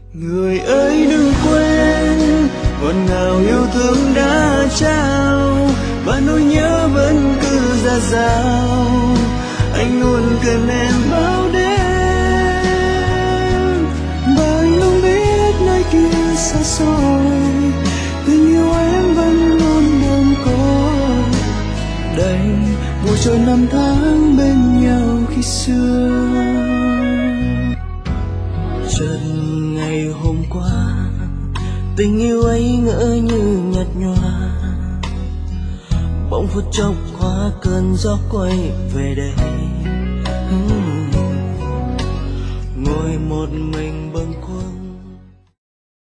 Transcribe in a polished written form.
Người ơi đừng quên, ngọt ngào yêu thương đã trao, và nỗi nhớ vẫn cứ dạt dào. Anh luôn cần em bao đêm, và anh không biết nơi kia xa xôi, tình yêu em vẫn luôn đơm côi. Đây vui trôi năm tháng bên nhau khi xưa. Chợt ngày hôm qua, tình yêu ấy ngỡ như nhạt nhòa, bỗng phút chốc qua cơn gió quay về đây. Ngồi một mình bâng khuâng